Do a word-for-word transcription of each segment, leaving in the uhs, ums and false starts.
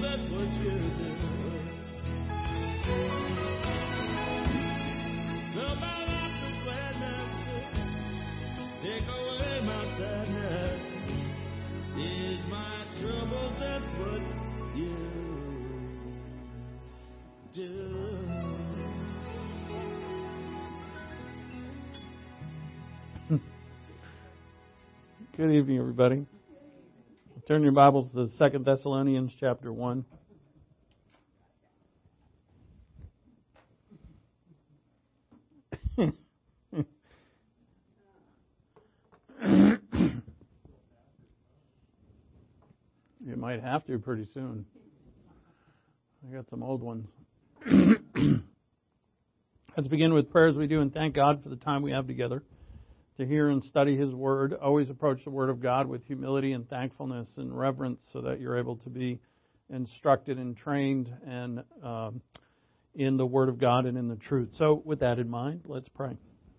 that's what you do. Fill my life with gladness, take away my sadness. Is my trouble, that's what you do. Good evening, everybody. Turn your Bibles to Second Thessalonians chapter one. You might have to pretty soon. I got some old ones. Let's begin with prayer as we do and thank God for the time we have together to hear and study His Word. Always approach the Word of God with humility and thankfulness and reverence so that you're able to be instructed and trained and um, in the Word of God and in the truth. So with that in mind, let's pray.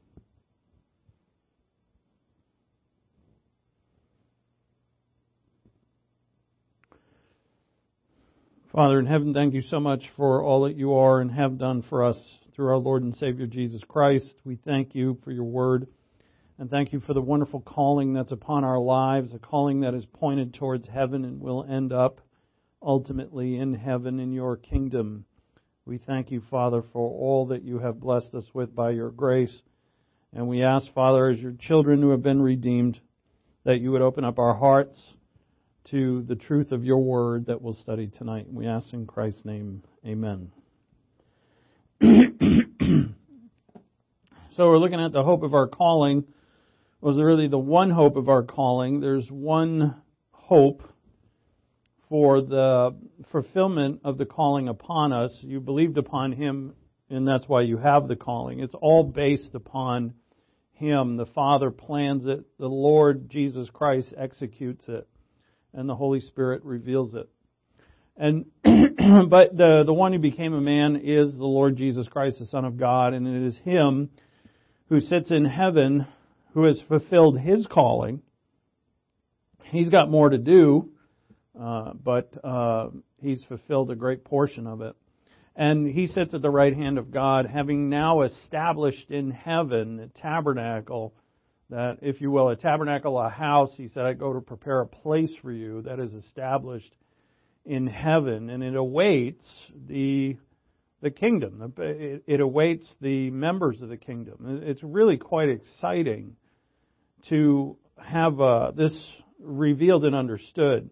Father in heaven, thank you so much for all that you are and have done for us through our Lord and Savior Jesus Christ. We thank you for your Word. And thank you for the wonderful calling that's upon our lives, a calling that is pointed towards heaven and will end up ultimately in heaven in your kingdom. We thank you, Father, for all that you have blessed us with by your grace. And we ask, Father, as your children who have been redeemed, that you would open up our hearts to the truth of your word that we'll study tonight. We ask in Christ's name, amen. So we're looking at the hope of our calling. Was really the one hope of our calling. There's one hope for the fulfillment of the calling upon us. You believed upon Him, and that's why you have the calling. It's all based upon Him. The Father plans it. The Lord Jesus Christ executes it. And the Holy Spirit reveals it. And but the, the one who became a man is the Lord Jesus Christ, the Son of God, and it is Him who sits in heaven, who has fulfilled His calling. He's got more to do, uh, but uh, He's fulfilled a great portion of it. And He sits at the right hand of God, having now established in heaven a tabernacle, that, if you will, a tabernacle, a house. He said, I go to prepare a place for you that is established in heaven, and it awaits the the kingdom. It, it awaits the members of the kingdom. It's really quite exciting to have uh, this revealed and understood.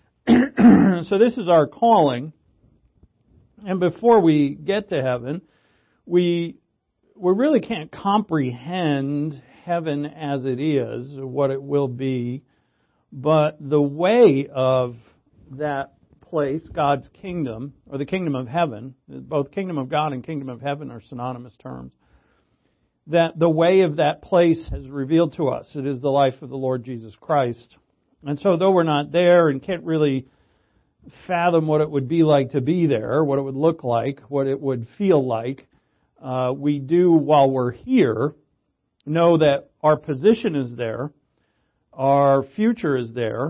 So this is our calling. And before we get to heaven, we we really can't comprehend heaven as it is, what it will be, but the way of that place, God's kingdom, or the kingdom of heaven, both kingdom of God and kingdom of heaven are synonymous terms, that the way of that place has revealed to us. It is the life of the Lord Jesus Christ. And so though we're not there and can't really fathom what it would be like to be there, what it would look like, what it would feel like, uh, we do, while we're here, know that our position is there, our future is there,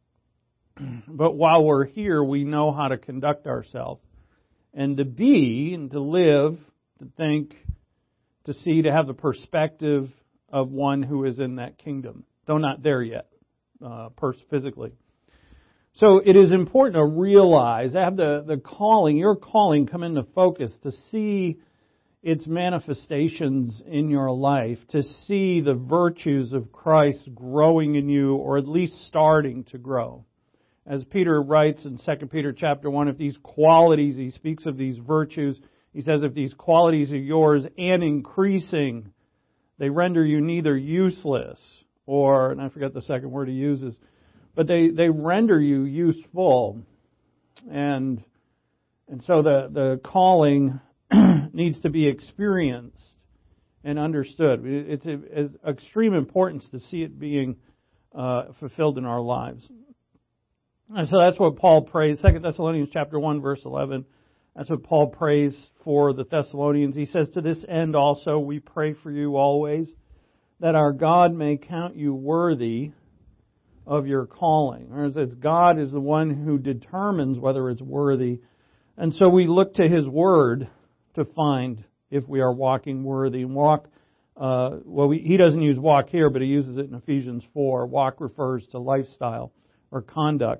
but while we're here, we know how to conduct ourselves and to be and to live, to think, to see, to have the perspective of one who is in that kingdom, though not there yet, uh, physically. So it is important to realize, have the, the calling, your calling come into focus, to see its manifestations in your life, to see the virtues of Christ growing in you, or at least starting to grow. As Peter writes in Second Peter chapter one, if these qualities, he speaks of these virtues, he says, if these qualities are yours and increasing, they render you neither useless or, and I forget the second word he uses, but they, they render you useful. And and so the, the calling needs to be experienced and understood. It's of extreme importance to see it being uh, fulfilled in our lives. And so that's what Paul prays. Second Thessalonians chapter one, verse eleven. That's what Paul prays for the Thessalonians. He says, to this end also we pray for you always, that our God may count you worthy of your calling. Or it's God is the one who determines whether it's worthy. And so we look to His Word to find if we are walking worthy. And walk, uh, well, we, he doesn't use walk here, but he uses it in Ephesians four. Walk refers to lifestyle or conduct.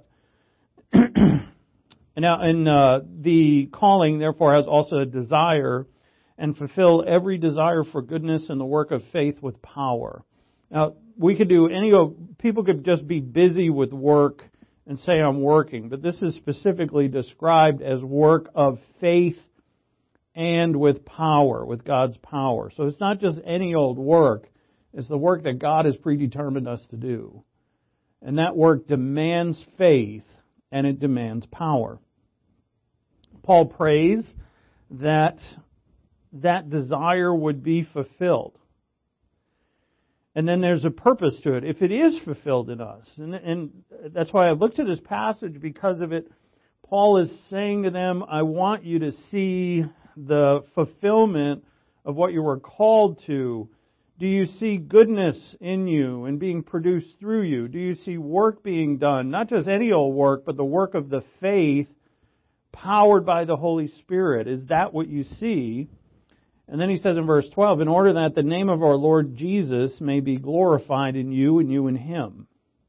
And now, and uh, the calling, therefore, has also a desire, and fulfill every desire for goodness and the work of faith with power. Now, we could do any, people could just be busy with work and say, I'm working, but this is specifically described as work of faith and with power, with God's power. So it's not just any old work, it's the work that God has predetermined us to do. And that work demands faith and it demands power. Paul prays that that desire would be fulfilled. And then there's a purpose to it, if it is fulfilled in us. And, and that's why I looked at this passage, because of it. Paul is saying to them, I want you to see the fulfillment of what you were called to. Do you see goodness in you and being produced through you? Do you see work being done? Not just any old work, but the work of the faith powered by the Holy Spirit. Is that what you see? And then he says in verse twelve, in order that the name of our Lord Jesus may be glorified in you and you in Him.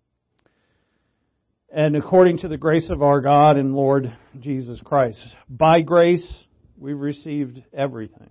And according to the grace of our God and Lord Jesus Christ. By grace, we've received everything.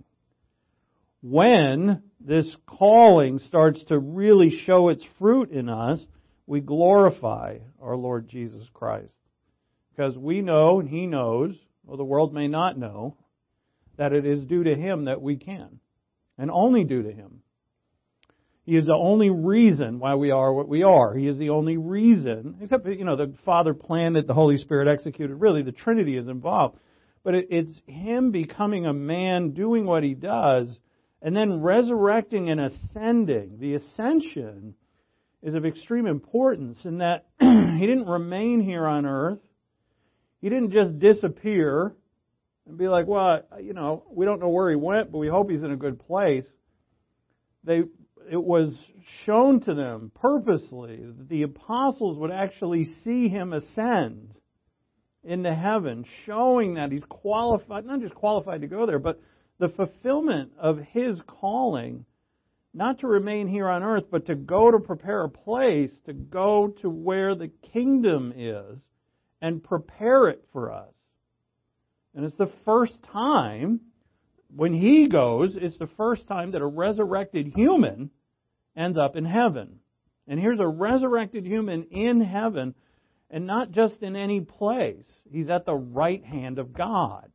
When this calling starts to really show its fruit in us, we glorify our Lord Jesus Christ. Because we know, and He knows, or the world may not know, that it is due to Him that we can. And only due to Him. He is the only reason why we are what we are. He is the only reason, except, you know, the Father planned it, the Holy Spirit executed. Really, the Trinity is involved. But it, it's Him becoming a man, doing what He does, and then resurrecting and ascending. The ascension is of extreme importance in that He didn't remain here on earth. He didn't just disappear and be like, well, you know, we don't know where He went, but we hope He's in a good place. They, it was shown to them purposely that the apostles would actually see Him ascend into heaven, showing that He's qualified, not just qualified to go there, but the fulfillment of His calling, not to remain here on earth, but to go to prepare a place, to go to where the kingdom is, and prepare it for us. And it's the first time, when He goes, it's the first time that a resurrected human ends up in heaven. And here's a resurrected human in heaven, and not just in any place. He's at the right hand of God.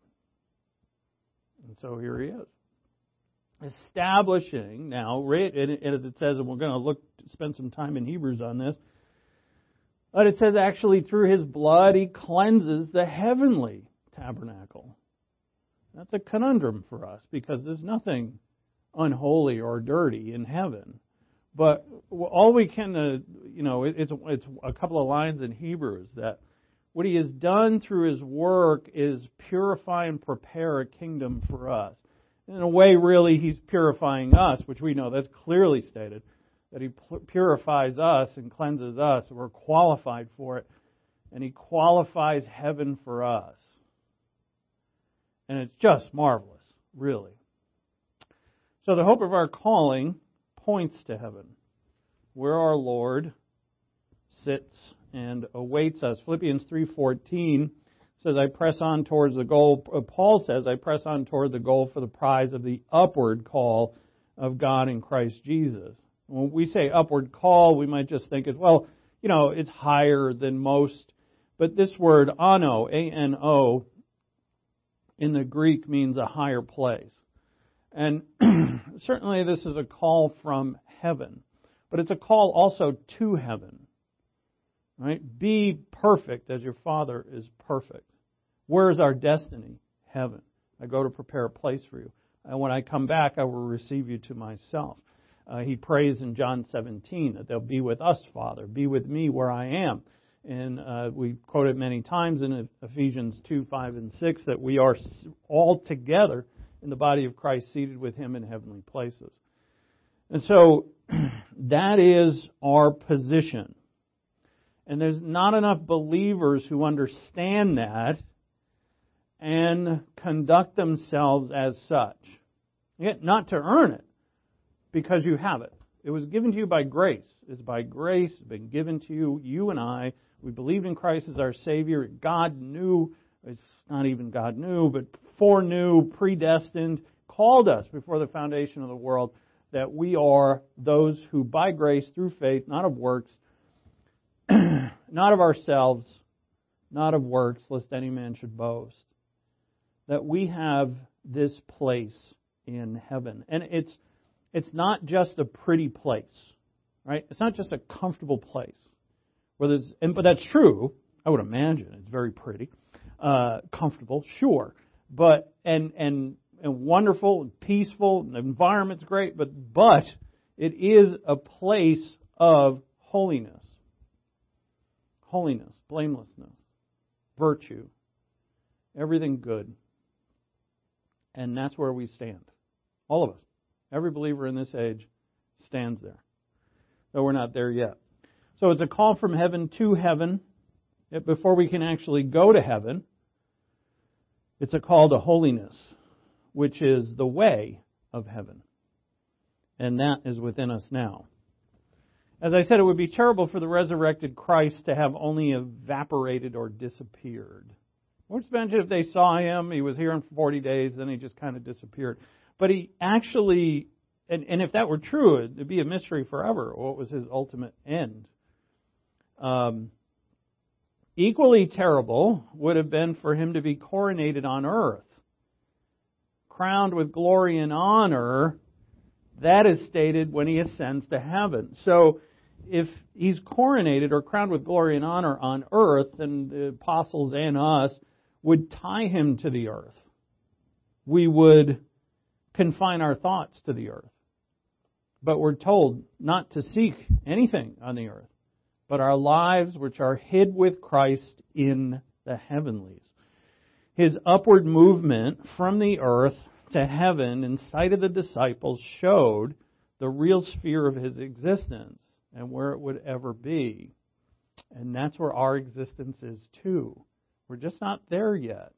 And so here He is. Establishing now, as it says, and we're going to look, spend some time in Hebrews on this, but it says actually through His blood He cleanses the heavenly tabernacle. That's a conundrum for us because there's nothing unholy or dirty in heaven. But all we can, uh, you know, it's it's a couple of lines in Hebrews that what He has done through His work is purify and prepare a kingdom for us. In a way, really, He's purifying us, which we know that's clearly stated. That He purifies us and cleanses us. We're qualified for it. And He qualifies heaven for us. And it's just marvelous, really. So the hope of our calling points to heaven, where our Lord sits and awaits us. Philippians three fourteen says, I press on towards the goal. Paul says, I press on toward the goal for the prize of the upward call of God in Christ Jesus. When we say upward call, we might just think, well, you know, it's higher than most. But this word, ano, A N O, in the Greek means a higher place. And certainly this is a call from heaven. But it's a call also to heaven. Right? Be perfect as your Father is perfect. Where is our destiny? Heaven. I go to prepare a place for you. And when I come back, I will receive you to myself. Uh, he prays in John seventeen that they'll be with us, Father. Be with me where I am. And uh, we quote it many times in Ephesians two, five, and six that we are all together in the body of Christ, seated with Him in heavenly places. And so that is our position. And there's not enough believers who understand that and conduct themselves as such. Yet not to earn it, because you have it. It was given to you by grace. It's by grace, it's been given to you, you and I. We believed in Christ as our Savior. God knew, it's not even God knew, but foreknew, predestined, called us before the foundation of the world, that we are those who by grace, through faith, not of works, not of ourselves, not of works, lest any man should boast, that we have this place in heaven. And it's it's not just a pretty place, right? It's not just a comfortable place. Where there's, and, but that's true, I would imagine. It's very pretty, uh, comfortable, sure. But, and, and, and wonderful and peaceful, and the environment's great, but, but it is a place of holiness. Holiness, blamelessness, virtue, everything good. And that's where we stand. All of us. Every believer in this age stands there. Though we're not there yet. So it's a call from heaven to heaven. Before we can actually go to heaven, it's a call to holiness, which is the way of heaven. And that is within us now. As I said, it would be terrible for the resurrected Christ to have only evaporated or disappeared. Let's imagine if they saw Him, He was here in forty days, then He just kind of disappeared. But He actually, and, and if that were true, it would be a mystery forever. What was His ultimate end? Um, equally terrible would have been for Him to be coronated on earth, crowned with glory and honor. That is stated when He ascends to heaven. So if He's coronated or crowned with glory and honor on earth, then the apostles and us would tie Him to the earth. We would confine our thoughts to the earth. But we're told not to seek anything on the earth, but our lives which are hid with Christ in the heavenlies. His upward movement from the earth to heaven in sight of the disciples showed the real sphere of His existence and where it would ever be. And that's where our existence is too. We're just not there yet.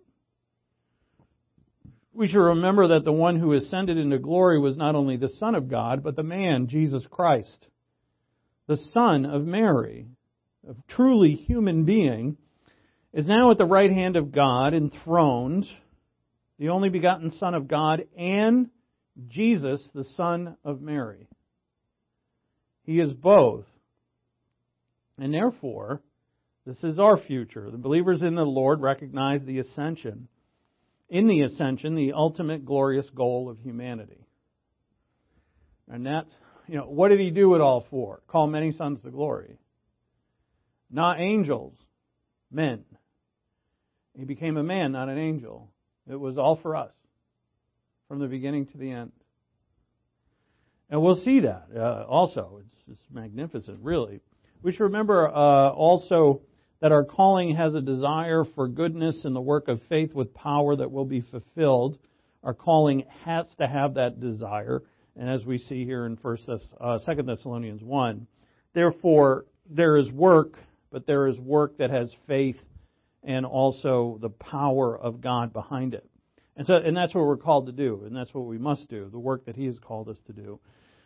We should remember that the one who ascended into glory was not only the Son of God, but the man, Jesus Christ, the Son of Mary, a truly human being, is now at the right hand of God, enthroned, the only begotten Son of God, and Jesus, the Son of Mary. He is both. And therefore, this is our future. The believers in the Lord recognize the ascension. In the ascension, the ultimate glorious goal of humanity. And that's, you know, what did He do it all for? Call many sons to glory. Not angels, men. He became a man, not an angel. It was all for us, from the beginning to the end. And we'll see that uh, also. It's, it's magnificent, really. We should remember uh, also that our calling has a desire for goodness and the work of faith with power that will be fulfilled. Our calling has to have that desire, and as we see here in First Thess- uh, Second Thessalonians one, therefore there is work, but there is work that has faith and also the power of God behind it. And so, and that's what we're called to do, and that's what we must do, the work that He has called us to do.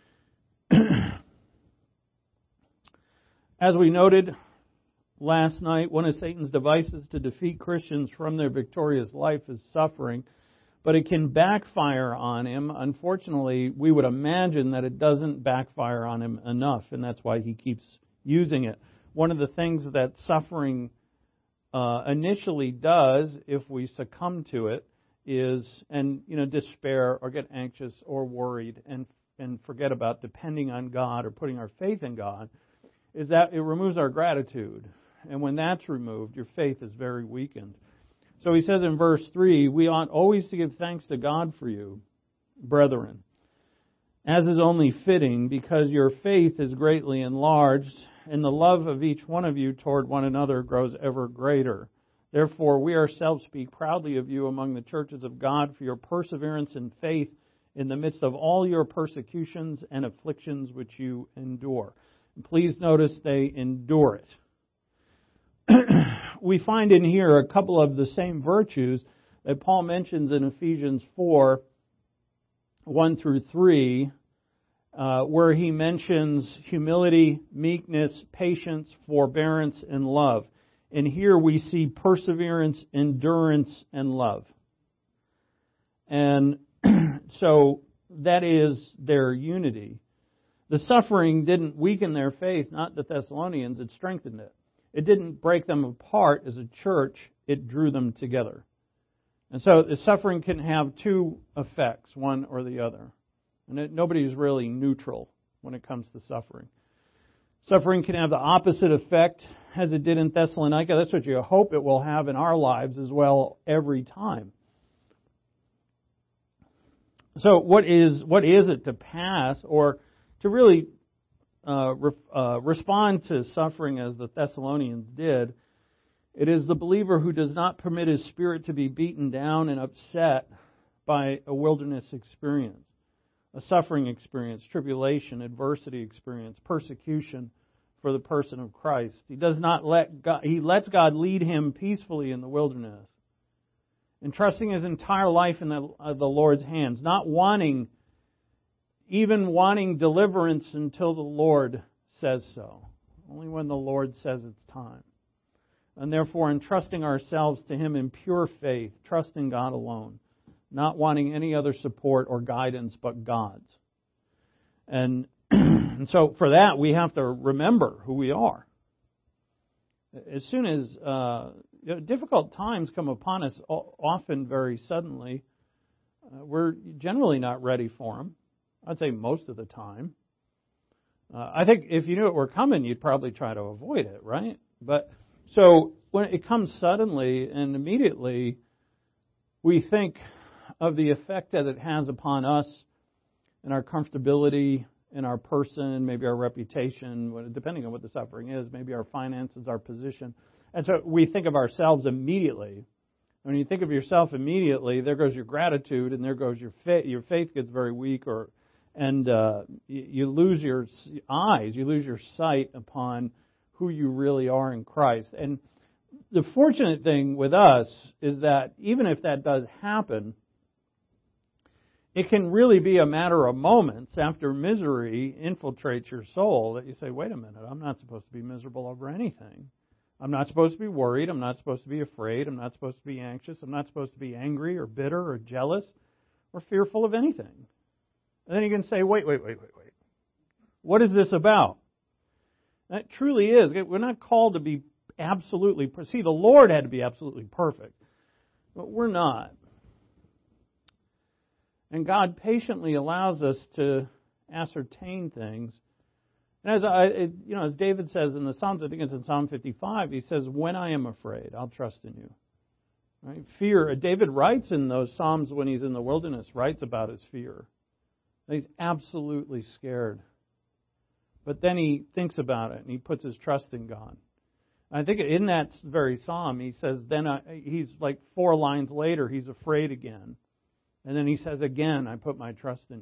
As we noted last night, one of Satan's devices to defeat Christians from their victorious life is suffering, but it can backfire on him. Unfortunately, we would imagine that it doesn't backfire on him enough, and that's why he keeps using it. One of the things that suffering uh, initially does, if we succumb to it, is, and you know, despair or get anxious or worried and and forget about depending on God or putting our faith in God, is that it removes our gratitude. And when that's removed, your faith is very weakened. So he says in verse three, we ought always to give thanks to God for you, brethren, as is only fitting, because your faith is greatly enlarged, and the love of each one of you toward one another grows ever greater. Therefore, we ourselves speak proudly of you among the churches of God for your perseverance in faith in the midst of all your persecutions and afflictions which you endure. And please notice they endure it. we find in here a couple of the same virtues that Paul mentions in Ephesians four, one through three, uh, where he mentions humility, meekness, patience, forbearance, and love. And here we see perseverance, endurance, and love. And so that is their unity. The suffering didn't weaken their faith, not the Thessalonians, it strengthened it. It didn't break them apart as a church, it drew them together. And so the suffering can have two effects, one or the other. And it, nobody is really neutral when it comes to suffering. Suffering can have the opposite effect as it did in Thessalonica. That's what you hope it will have in our lives as well every time. So what is what is it to pass or to really uh, re, uh, respond to suffering as the Thessalonians did? It is the believer who does not permit his spirit to be beaten down and upset by a wilderness experience, a suffering experience, tribulation, adversity experience, persecution for the person of Christ. He does not let God, he lets God lead him peacefully in the wilderness, entrusting his entire life in the, uh, the Lord's hands, not wanting, even wanting deliverance until the Lord says so. Only when the Lord says it's time. And therefore entrusting ourselves to Him in pure faith, trusting God alone, not wanting any other support or guidance but God's. And, and so for that we have to remember who we are. As soon as uh, you know, difficult times come upon us, often very suddenly, uh, we're generally not ready for them. I'd say most of the time. Uh, I think if you knew it were coming, you'd probably try to avoid it, right? But so when it comes suddenly and immediately, we think of the effect that it has upon us and our comfortability in our person, maybe our reputation, depending on what the suffering is, maybe our finances, our position. And so we think of ourselves immediately. When you think of yourself immediately, there goes your gratitude and there goes your faith. Your faith gets very weak, or and uh, you lose your eyes, you lose your sight upon who you really are in Christ. And the fortunate thing with us is that even if that does happen, it can really be a matter of moments after misery infiltrates your soul that you say, wait a minute, I'm not supposed to be miserable over anything. I'm not supposed to be worried. I'm not supposed to be afraid. I'm not supposed to be anxious. I'm not supposed to be angry or bitter or jealous or fearful of anything. And then you can say, wait, wait, wait, wait, wait. What is this about? That truly is. We're not called to be absolutely... See, the Lord had to be absolutely perfect. But we're not. And God patiently allows us to ascertain things. And as I, you know, as David says in the Psalms, I think it's in Psalm fifty-five, he says, "When I am afraid, I'll trust in you." Right? Fear. David writes in those Psalms when he's in the wilderness, writes about his fear. He's absolutely scared. But then he thinks about it and he puts his trust in God. I think in that very Psalm, he says, then I, he's like four lines later, he's afraid again. And then he says, again, I put my trust in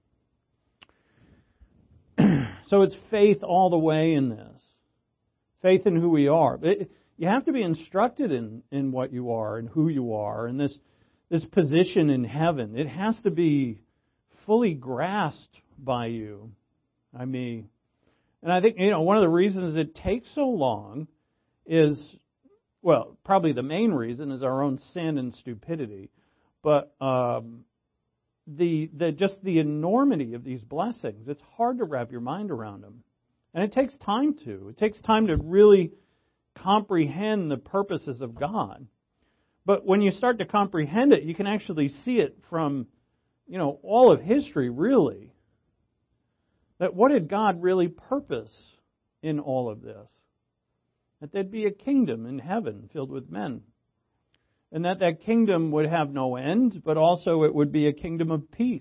you. So it's faith all the way in this. Faith in who we are. It, you have to be instructed in, in what you are and who you are and this, this position in heaven. It has to be fully grasped by you. I mean, and I think, you know, one of the reasons it takes so long is, well, probably the main reason is our own sin and stupidity. But um, the the just the enormity of these blessings, it's hard to wrap your mind around them. And it takes time to. It takes time to really comprehend the purposes of God. But when you start to comprehend it, you can actually see it from, you know, all of history, really. That what did God really purpose in all of this? That there'd be a kingdom in heaven filled with men. And that that kingdom would have no end, but also it would be a kingdom of peace.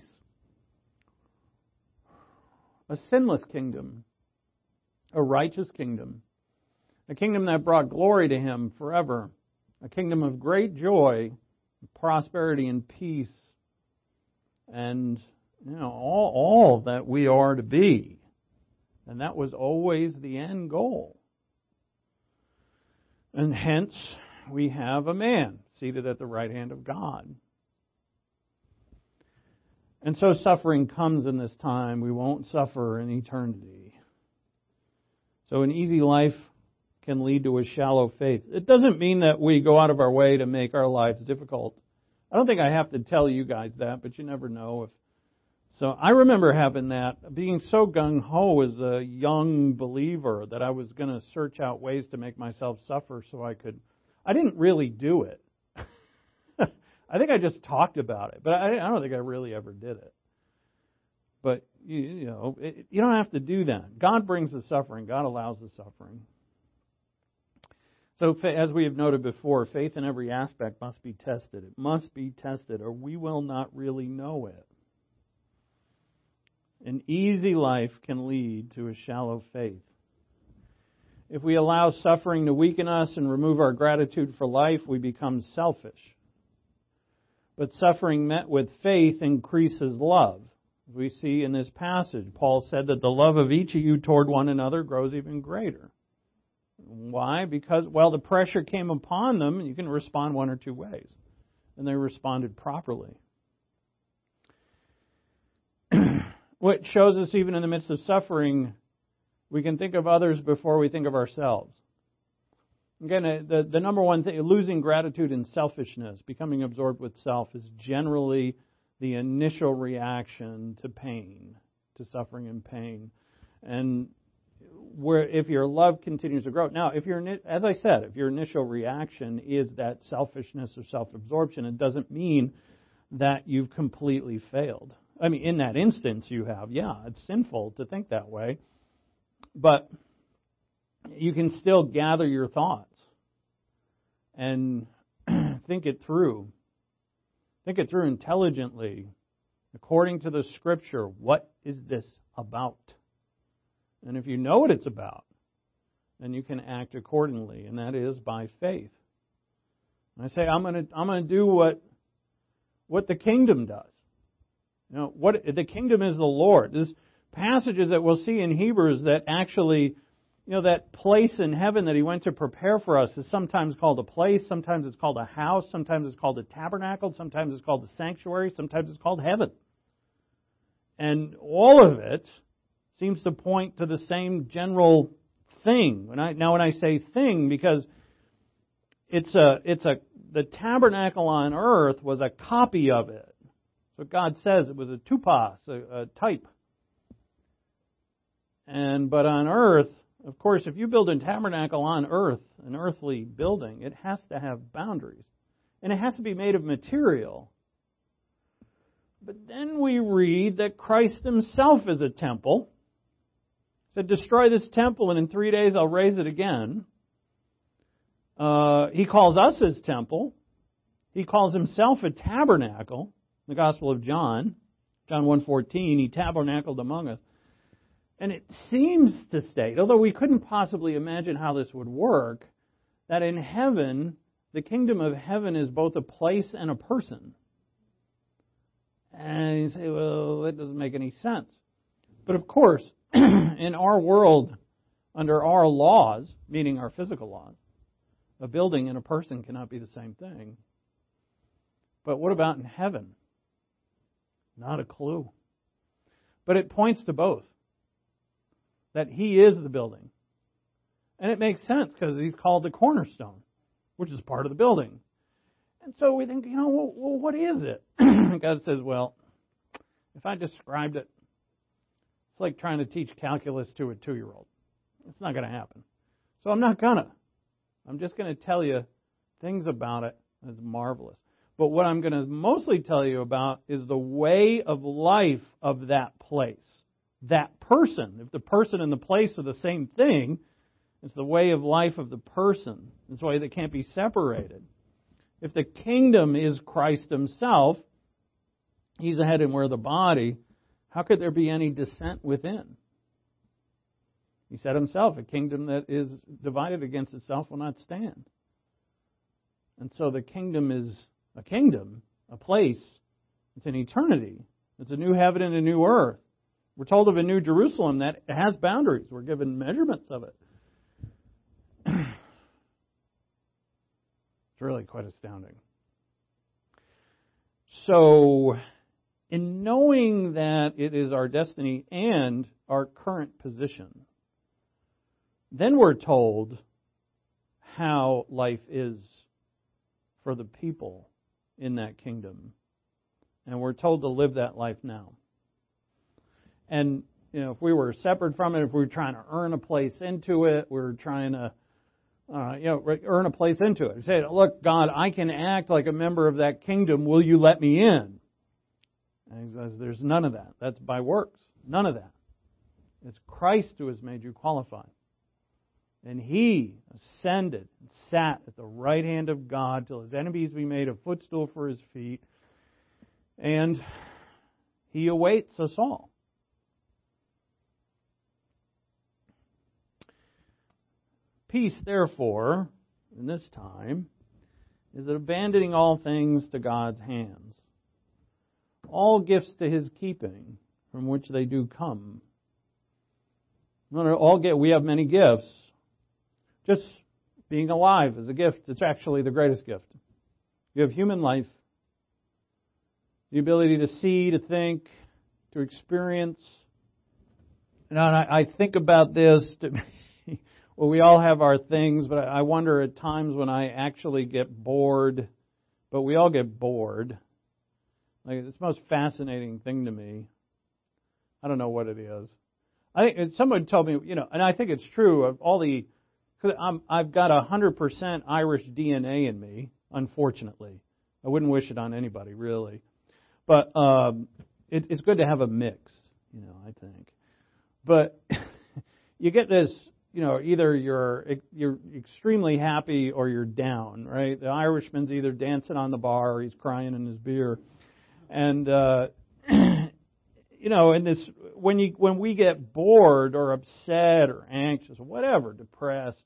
A sinless kingdom. A righteous kingdom. A kingdom that brought glory to Him forever. A kingdom of great joy, prosperity, and peace. And, you know, all, all that we are to be. And that was always the end goal. And hence, we have a man seated at the right hand of God. And so suffering comes in this time. We won't suffer in eternity. So an easy life can lead to a shallow faith. It doesn't mean that we go out of our way to make our lives difficult. I don't think I have to tell you guys that, but you never know. If So I remember having that, being so gung-ho as a young believer that I was going to search out ways to make myself suffer so I could. I didn't really do it. I think I just talked about it, but I, I don't think I really ever did it. But, you, you know, it, you don't have to do that. God brings the suffering. God allows the suffering. So as we have noted before, faith in every aspect must be tested. It must be tested, or we will not really know it. An easy life can lead to a shallow faith. If we allow suffering to weaken us and remove our gratitude for life, we become selfish. But suffering met with faith increases love. We see in this passage, Paul said that the love of each of you toward one another grows even greater. Why? Because, well, the pressure came upon them, and you can respond one or two ways. And they responded properly. What shows us even in the midst of suffering, we can think of others before we think of ourselves. Again, the, the number one thing, losing gratitude and selfishness, becoming absorbed with self, is generally the initial reaction to pain, to suffering and pain. And where if your love continues to grow. Now, if your as I said, if your initial reaction is that selfishness or self-absorption, it doesn't mean that you've completely failed. I mean, in that instance you have, yeah, it's sinful to think that way. But you can still gather your thoughts and think it through. Think it through intelligently, according to the Scripture. What is this about? And if you know what it's about, then you can act accordingly, and that is by faith. And I say, I'm going to I'm going to do what what the kingdom does. You know, what the kingdom is the Lord. There's passages that we'll see in Hebrews that actually, you know, that place in heaven that He went to prepare for us is sometimes called a place, sometimes it's called a house, sometimes it's called a tabernacle, sometimes it's called a sanctuary, sometimes it's called heaven. And all of it seems to point to the same general thing. When I, now when I say thing, because it's a, it's a, the tabernacle on earth was a copy of it. So God says it was a tupos, a, a type. And, but on earth, of course, if you build a tabernacle on earth, an earthly building, it has to have boundaries. And it has to be made of material. But then we read that Christ Himself is a temple. He said, destroy this temple and in three days I'll raise it again. Uh, he calls us His temple. He calls Himself a tabernacle. In the Gospel of John, John one fourteen, He tabernacled among us. And it seems to state, although we couldn't possibly imagine how this would work, that in heaven, the kingdom of heaven is both a place and a person. And you say, well, that doesn't make any sense. But of course, in our world, under our laws, meaning our physical laws, a building and a person cannot be the same thing. But what about in heaven? Not a clue. But it points to both. That He is the building. And it makes sense because He's called the cornerstone, which is part of the building. And so we think, you know, well, well what is it? God says, well, if I described it, it's like trying to teach calculus to a two-year-old. It's not going to happen. So I'm not going to. I'm just going to tell you things about it that's marvelous. But what I'm going to mostly tell you about is the way of life of that place. That person. If the person and the place are the same thing, it's the way of life of the person. It's a way that can't be separated. If the kingdom is Christ Himself, He's the head and we're the body, how could there be any dissent within? He said Himself, a kingdom that is divided against itself will not stand. And so the kingdom is a kingdom, a place. It's an eternity. It's a new heaven and a new earth. We're told of a new Jerusalem that has boundaries. We're given measurements of it. It's really quite astounding. So, in knowing that it is our destiny and our current position, then we're told how life is for the people in that kingdom. And we're told to live that life now. And, you know, if we were separate from it, if we were trying to earn a place into it, we were trying to, uh, you know, earn a place into it. Say, look, God, I can act like a member of that kingdom. Will you let me in? And he says, there's none of that. That's by works. None of that. It's Christ who has made you qualified. And He ascended and sat at the right hand of God till His enemies be made a footstool for His feet. And He awaits us all. Peace, therefore, in this time, is that abandoning all things to God's hands, all gifts to His keeping, from which they do come. All get, we have many gifts. Just being alive is a gift. It's actually the greatest gift. You have human life, the ability to see, to think, to experience. And I, I think about this. To, well, we all have our things, but I wonder at times when I actually get bored. But we all get bored. Like, it's the most fascinating thing to me. I don't know what it is. I think someone told me, you know, and I think it's true of all the. Because I'm, I've got a hundred percent Irish D N A in me, unfortunately. I wouldn't wish it on anybody, really. But um, it, it's good to have a mix, you know, I think. But you get this, you know, either you're you're extremely happy or you're down, right? The Irishman's either dancing on the bar or he's crying in his beer. And, uh, you know, and this when you when we get bored or upset or anxious or whatever, depressed,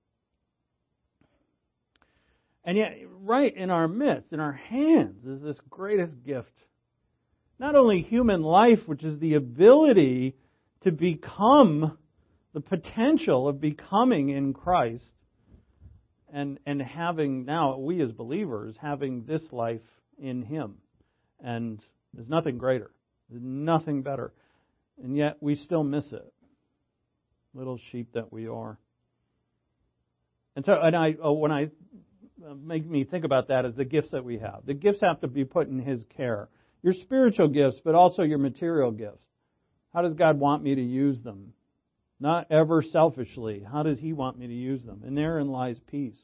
and yet right in our midst, in our hands, is this greatest gift. Not only human life, which is the ability to become, the potential of becoming in Christ, and and having now, we as believers, having this life in Him. And there's nothing greater. There's nothing better. And yet we still miss it. Little sheep that we are. And so, and I, when I make me think about that is the gifts that we have. The gifts have to be put in His care. Your spiritual gifts, but also your material gifts. How does God want me to use them? Not ever selfishly. How does He want me to use them? And therein lies peace.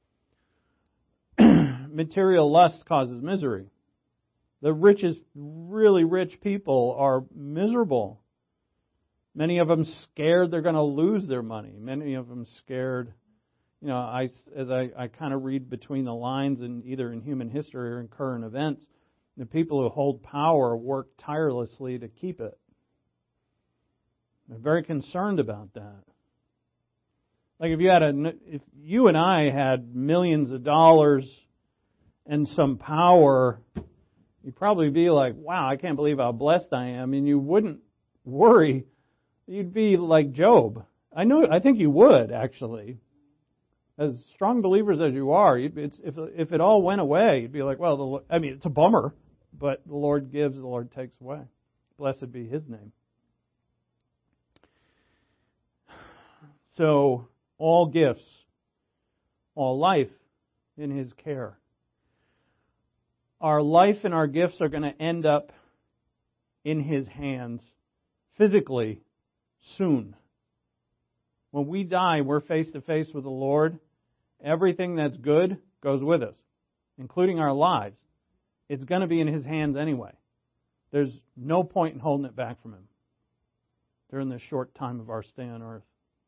Material lust causes misery. The richest, really rich people are miserable. Many of them scared they're going to lose their money. Many of them scared. You know, I, as I, I kind of read between the lines, in either in human history or in current events, the people who hold power work tirelessly to keep it. They're very concerned about that. Like if you had a, if you and I had millions of dollars and some power, you'd probably be like, wow, I can't believe how blessed I am. And you wouldn't worry. You'd be like Job. I know. I think you would, actually. As strong believers as you are, you'd, it's, if, if it all went away, you'd be like, well, the, I mean, it's a bummer, but the Lord gives, the Lord takes away. Blessed be His name. So, all gifts, all life in His care. Our life and our gifts are going to end up in His hands physically soon. When we die, we're face to face with the Lord. Everything that's good goes with us, including our lives. It's going to be in His hands anyway. There's no point in holding it back from Him during this short time of our stay on earth.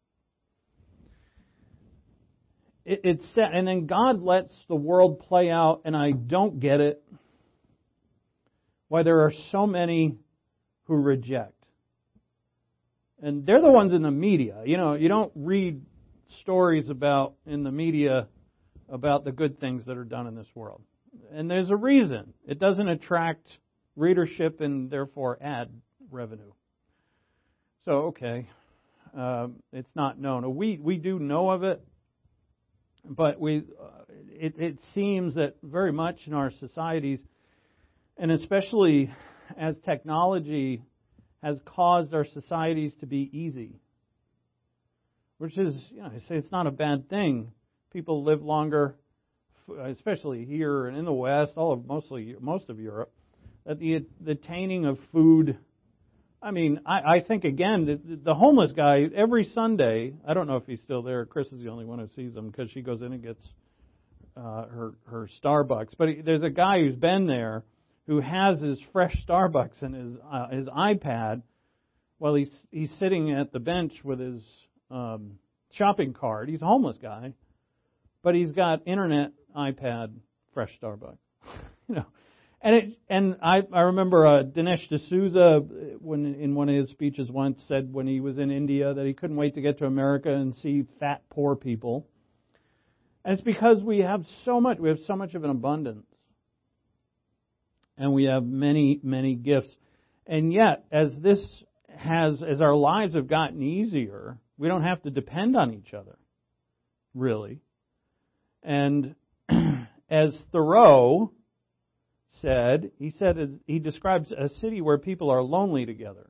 It, it's set, and then God lets the world play out, and I don't get it, why there are so many who reject. And they're the ones in the media. You know, you don't read stories about in the media about the good things that are done in this world. And there's a reason. It doesn't attract readership and therefore ad revenue. So, okay, um, it's not known. We we do know of it. But we, uh, it, it seems that very much in our societies, and especially as technology has caused our societies to be easy, which is, you know, I say it's not a bad thing. People live longer, especially here and in the West, all of mostly most of Europe. That the the attaining of food. I mean, I, I think again, the, the homeless guy every Sunday. I don't know if he's still there. Chris is the only one who sees him because she goes in and gets uh, her her Starbucks. But he, there's a guy who's been there who has his fresh Starbucks and his uh, his iPad while he's he's sitting at the bench with his um, shopping cart. He's a homeless guy, but he's got internet, iPad, fresh Starbucks. you know. And it, and I, I remember uh, Dinesh D'Souza, when in one of his speeches once, said when he was in India that he couldn't wait to get to America and see fat, poor people. And it's because we have so much, we have so much of an abundance. And we have many, many gifts. And yet, as this has, as our lives have gotten easier, we don't have to depend on each other, really. And as Thoreau said, he said he describes a city where people are lonely together,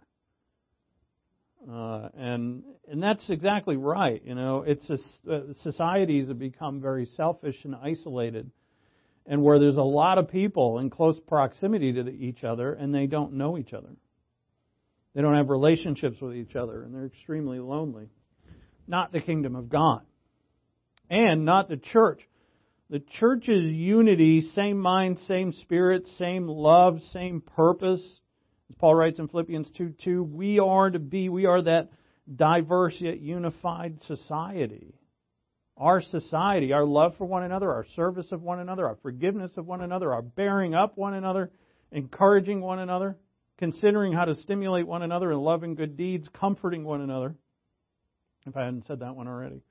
uh, and and that's exactly right. You know, it's a, uh, societies have become very selfish and isolated, and where there's a lot of people in close proximity to each other, and they don't know each other. They don't have relationships with each other, and they're extremely lonely. Not the kingdom of God, and not the church. The church's unity, same mind, same spirit, same love, same purpose. As Paul writes in Philippians two two, we are to be, we are that diverse yet unified society. Our society, our love for one another, our service of one another, our forgiveness of one another, our bearing up one another, encouraging one another, considering how to stimulate one another in love and good deeds, comforting one another. If I hadn't said that one already.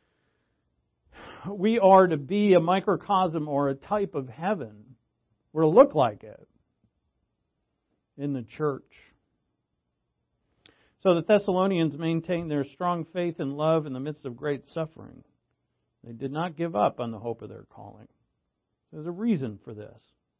We are to be a microcosm or a type of heaven. We're to look like it in the church. So the Thessalonians maintained their strong faith and love in the midst of great suffering. They did not give up on the hope of their calling. There's a reason for this.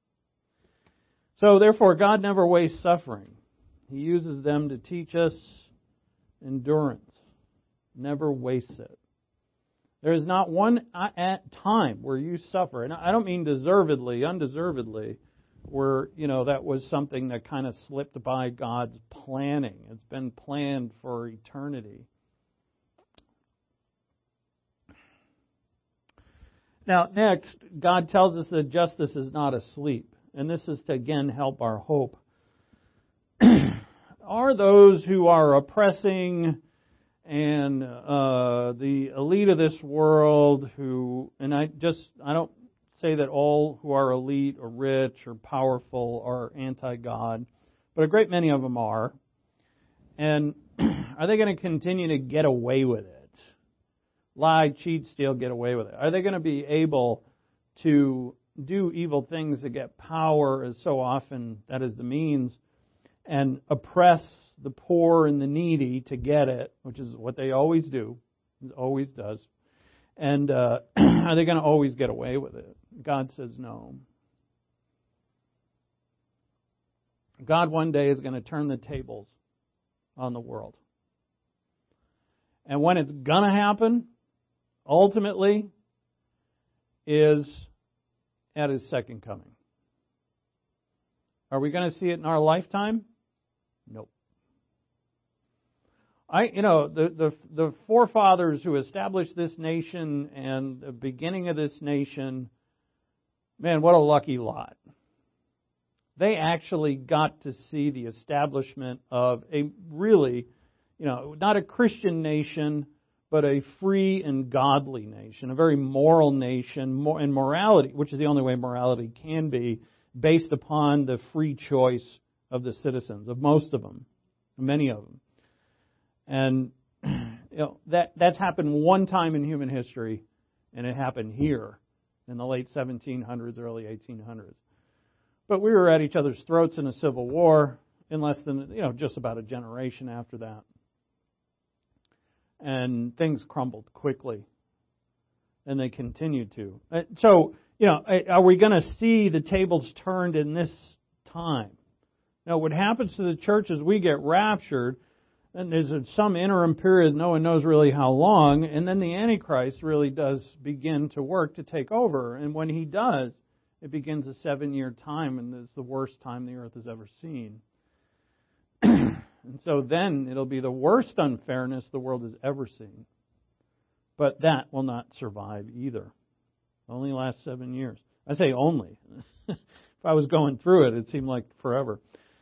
So therefore, God never wastes suffering. He uses them to teach us endurance. Never wastes it. There is not one time where you suffer, and I don't mean deservedly, undeservedly, where, you know, that was something that kind of slipped by God's planning. It's been planned for eternity. Now, next, God tells us that justice is not asleep, and this is to, again, help our hope. Are those who are oppressing and uh, the elite of this world who, and I just, I don't say that all who are elite or rich or powerful are anti-God, but a great many of them are. And are they going to continue to get away with it? Lie, cheat, steal, get away with it. Are they going to be able to do evil things to get power, as so often that is the means, and oppress the poor and the needy to get it, which is what they always do, it always does. And uh, are they going to always get away with it? God says no. God one day is going to turn the tables on the world. And when it's going to happen, ultimately, is at His second coming. Are we going to see it in our lifetime? Nope. I, you know, the, the the forefathers who established this nation and the beginning of this nation, man, what a lucky lot. They actually got to see the establishment of a really, you know, not a Christian nation, but a free and godly nation, a very moral nation, and morality, which is the only way morality can be, based upon the free choice of the citizens, of most of them, many of them. And you know, that that's happened one time in human history, and it happened here in the late seventeen hundreds, early eighteen hundreds. But we were at each other's throats in a civil war in less than, you know, just about a generation after that. And things crumbled quickly. And they continue to. So, you know, are we going to see the tables turned in this time? Now, what happens to the church is we get raptured, and there's some interim period, no one knows really how long, and then the Antichrist really does begin to work to take over. And when he does, it begins a seven-year time, and it's the worst time the earth has ever seen. And so then it'll be the worst unfairness the world has ever seen. But that will not survive either. Only lasts seven years. I say only. If I was going through it, it seemed like forever.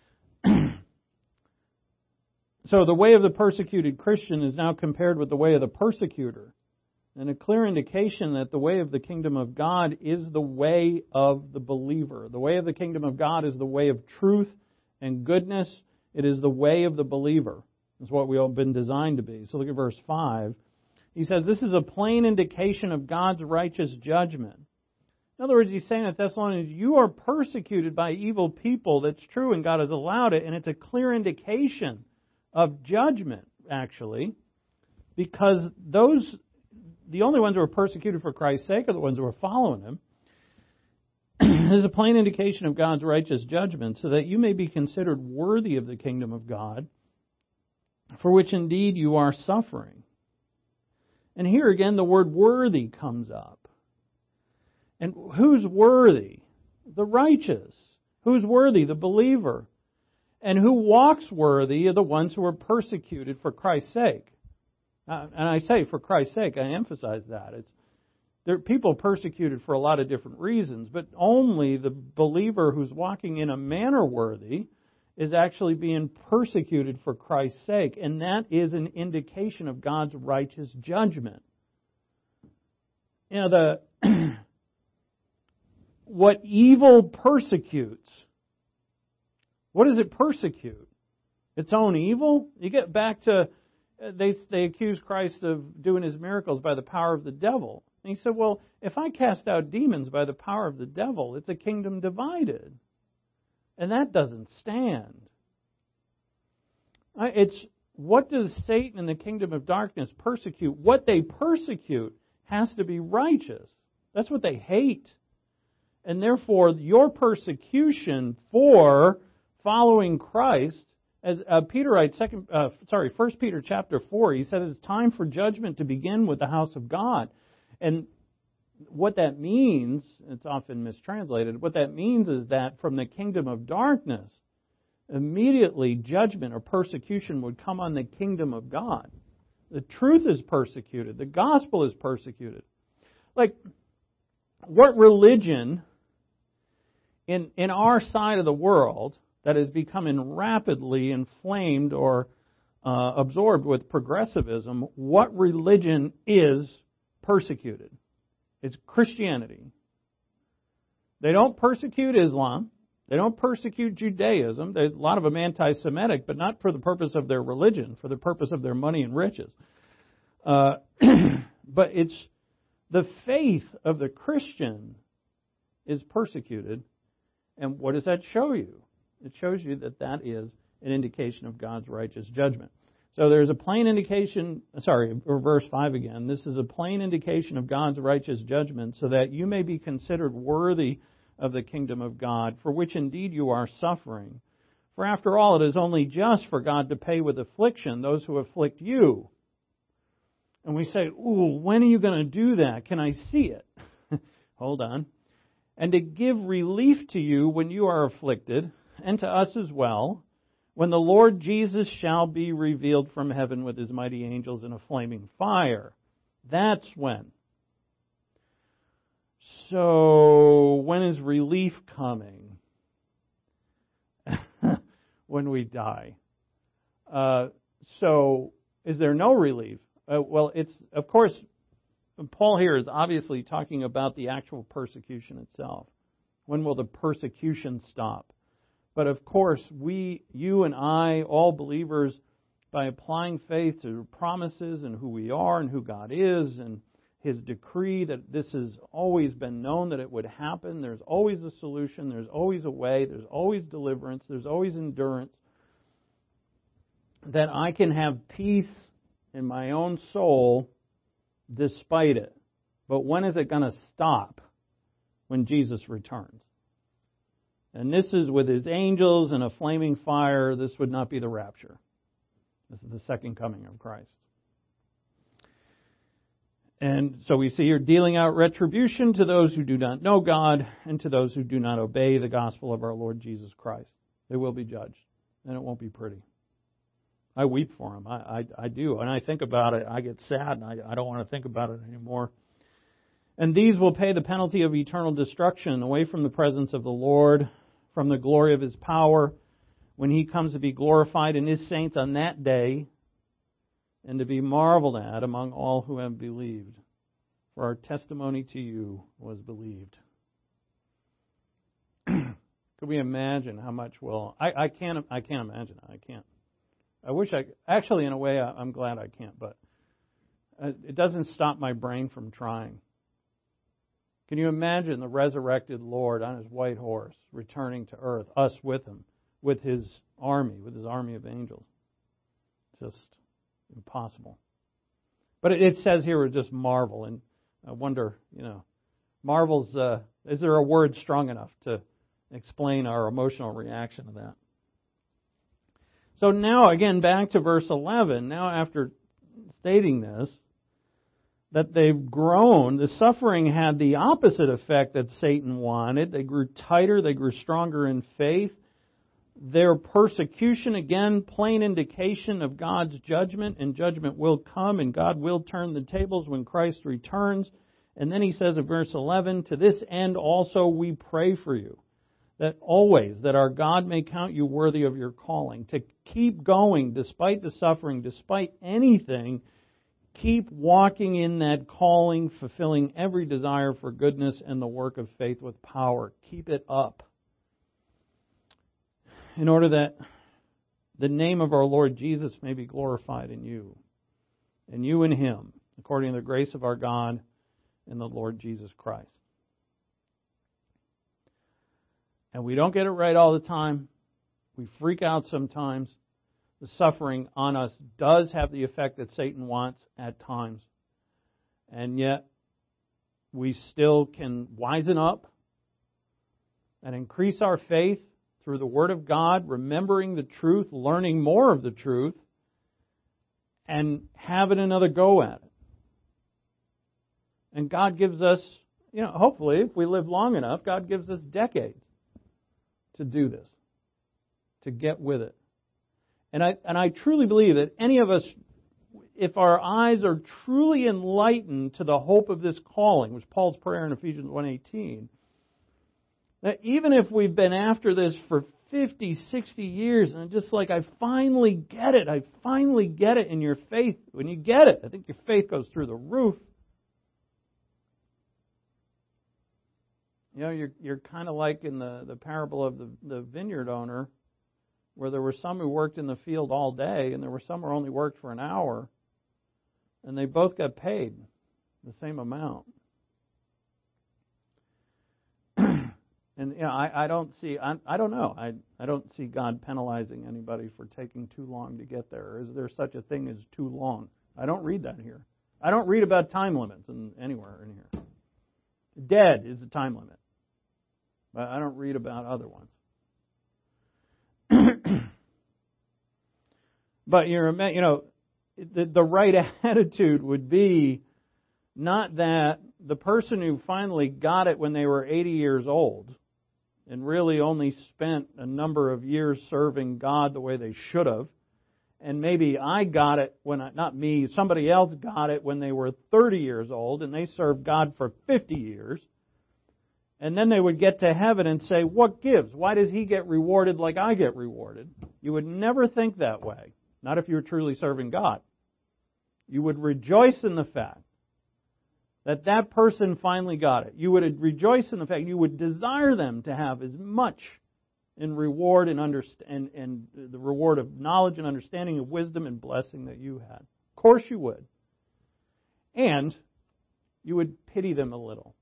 So the way of the persecuted Christian is now compared with the way of the persecutor. And a clear indication that the way of the kingdom of God is the way of the believer. The way of the kingdom of God is the way of truth and goodness. It is the way of the believer. It's what we've all been designed to be. So look at verse five. He says, this is a plain indication of God's righteous judgment. In other words, he's saying that Thessalonians, you are persecuted by evil people. That's true, and God has allowed it, and it's a clear indication of judgment, actually, because those, the only ones who are persecuted for Christ's sake are the ones who are following Him. This is a plain indication of God's righteous judgment, so that you may be considered worthy of the kingdom of God, for which indeed you are suffering. And here again, the word worthy comes up. And who's worthy? The righteous. Who's worthy? The believer. And who walks worthy are the ones who are persecuted for Christ's sake. Uh, and I say for Christ's sake, I emphasize that. It's, there are people persecuted for a lot of different reasons, but only the believer who's walking in a manner worthy is actually being persecuted for Christ's sake. And that is an indication of God's righteous judgment. You know, the what evil persecutes, what does it persecute? Its own evil? You get back to, they, they accuse Christ of doing His miracles by the power of the devil. And He said, well, if I cast out demons by the power of the devil, it's a kingdom divided. And that doesn't stand. It's what does Satan and the kingdom of darkness persecute? What they persecute has to be righteous. That's what they hate. And therefore, your persecution for following Christ, as uh, Peter writes, second, uh, sorry, First Peter chapter four, he said it's time for judgment to begin with the house of God. And what that means, it's often mistranslated, what that means is that from the kingdom of darkness, immediately judgment or persecution would come on the kingdom of God. The truth is persecuted. The gospel is persecuted. Like, what religion in, in our side of the world that is becoming rapidly inflamed or uh, absorbed with progressivism, what religion is persecuted? It's Christianity. They don't persecute Islam. They don't persecute Judaism. They, a lot of them anti-Semitic, but not for the purpose of their religion, for the purpose of their money and riches. Uh, but it's the faith of the Christian is persecuted. And what does that show you? It shows you that that is an indication of God's righteous judgment. So there's a plain indication, sorry, or verse five again. This is a plain indication of God's righteous judgment, so that you may be considered worthy of the kingdom of God, for which indeed you are suffering. For after all, it is only just for God to pay with affliction those who afflict you. And we say, ooh, when are you going to do that? Can I see it? Hold on. And to give relief to you when you are afflicted, and to us as well, when the Lord Jesus shall be revealed from heaven with His mighty angels in a flaming fire. That's when. So, when is relief coming? When we die. Uh, so, is there no relief? Uh, well, it's, of course, Paul here is obviously talking about the actual persecution itself. When will the persecution stop? But of course, we, you and I, all believers, by applying faith to promises and who we are and who God is and His decree that this has always been known that it would happen. There's always a solution. There's always a way. There's always deliverance. There's always endurance. That I can have peace in my own soul despite it. But when is it going to stop? When Jesus returns. And this is with His angels and a flaming fire. This would not be the rapture. This is the second coming of Christ. And so we see here dealing out retribution to those who do not know God and to those who do not obey the gospel of our Lord Jesus Christ. They will be judged, and it won't be pretty. I weep for them. I, I, I do. And I think about it. I get sad, and I, I don't want to think about it anymore. And these will pay the penalty of eternal destruction away from the presence of the Lord, from the glory of His power, when He comes to be glorified in His saints on that day, and to be marveled at among all who have believed. For our testimony to you was believed. Could we imagine how much will... I, I can't I can't imagine it. I can't. I wish I... Actually, in a way, I, I'm glad I can't, but it doesn't stop my brain from trying. Can you imagine the resurrected Lord on His white horse returning to earth, us with Him, with His army, with His army of angels? Just impossible. But it says here, we just marvel, and I wonder, you know, marvel's, uh, is there a word strong enough to explain our emotional reaction to that? So now, again, back to verse eleven. Now, after stating this, that they've grown, the suffering had the opposite effect that Satan wanted. They grew tighter, they grew stronger in faith. Their persecution, again, plain indication of God's judgment, and judgment will come, and God will turn the tables when Christ returns. And then he says in verse eleven, to this end also we pray for you, that always, that our God may count you worthy of your calling, to keep going despite the suffering, despite anything. Keep walking in that calling, fulfilling every desire for goodness and the work of faith with power. Keep it up. In order that the name of our Lord Jesus may be glorified in you, and you in Him, according to the grace of our God and the Lord Jesus Christ. And we don't get it right all the time. We freak out sometimes. The suffering on us does have the effect that Satan wants at times. And yet, we still can wisen up and increase our faith through the Word of God, remembering the truth, learning more of the truth, and having another go at it. And God gives us, you know, hopefully, if we live long enough, God gives us decades to do this, to get with it. And I and I truly believe that any of us, if our eyes are truly enlightened to the hope of this calling, which Paul's prayer in Ephesians one eighteen, that even if we've been after this for fifty, sixty years, and just like, I finally get it, I finally get it in your faith. When you get it, I think your faith goes through the roof. You know, you're you're kind of like in the, the parable of the, the vineyard owner, where there were some who worked in the field all day, and there were some who only worked for an hour, and they both got paid the same amount. And you know, I, I don't see, I, I don't know, I I don't see God penalizing anybody for taking too long to get there. Is there such a thing as too long? I don't read that here. I don't read about time limits in, anywhere in here. Dead is the time limit, but I don't read about other ones. But you're, you know, the, the right attitude would be not that the person who finally got it when they were eighty years old and really only spent a number of years serving God the way they should have, and maybe I got it when I, not me, somebody else got it when they were thirty years old and they served God for fifty years, and then they would get to heaven and say, what gives? Why does he get rewarded like I get rewarded? You would never think that way. Not if you're truly serving God. You would rejoice in the fact that that person finally got it. You would rejoice in the fact, you would desire them to have as much in reward and, underst- and, and the reward of knowledge and understanding of wisdom and blessing that you had. Of course you would. And you would pity them a little.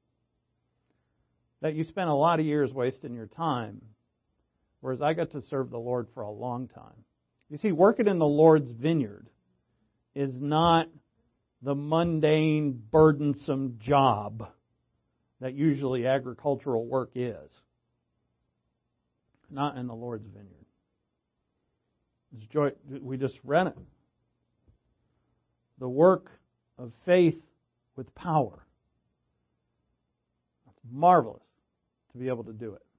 That you spent a lot of years wasting your time, whereas I got to serve the Lord for a long time. You see, working in the Lord's vineyard is not the mundane, burdensome job that usually agricultural work is. Not in the Lord's vineyard. It's joy. We just read it. The work of faith with power. It's marvelous to be able to do it.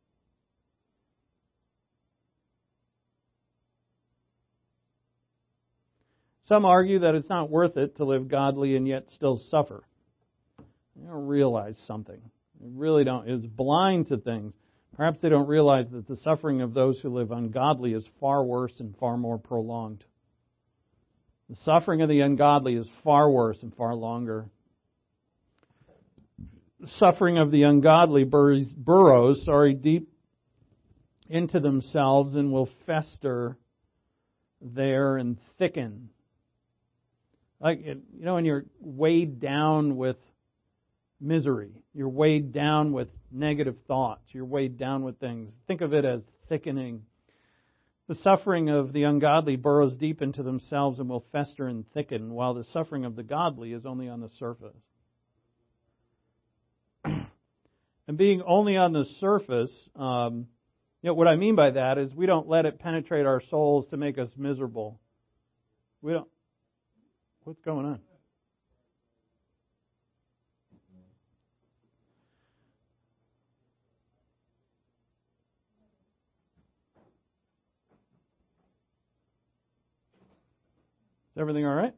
Some argue that it's not worth it to live godly and yet still suffer. They don't realize something. They really don't. It's blind to things. Perhaps they don't realize that the suffering of those who live ungodly is far worse and far more prolonged. The suffering of the ungodly is far worse and far longer. The suffering of the ungodly burrows, sorry, deep into themselves and will fester there and thicken. Like, you know, when you're weighed down with misery, you're weighed down with negative thoughts, you're weighed down with things. Think of it as thickening. The suffering of the ungodly burrows deep into themselves and will fester and thicken, while the suffering of the godly is only on the surface. And being only on the surface, um, you know, what I mean by that is we don't let it penetrate our souls to make us miserable. We don't. What's going on? Is everything all right?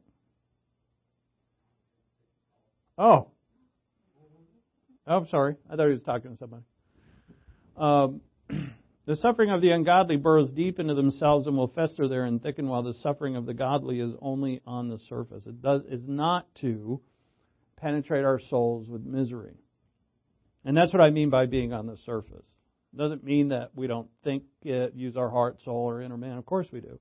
Oh. Oh, I'm sorry. I thought he was talking to somebody. Um, the suffering of the ungodly burrows deep into themselves and will fester there and thicken, while the suffering of the godly is only on the surface. It does is not to penetrate our souls with misery. And that's what I mean by being on the surface. It doesn't mean that we don't think it, use our heart, soul, or inner man. Of course we do.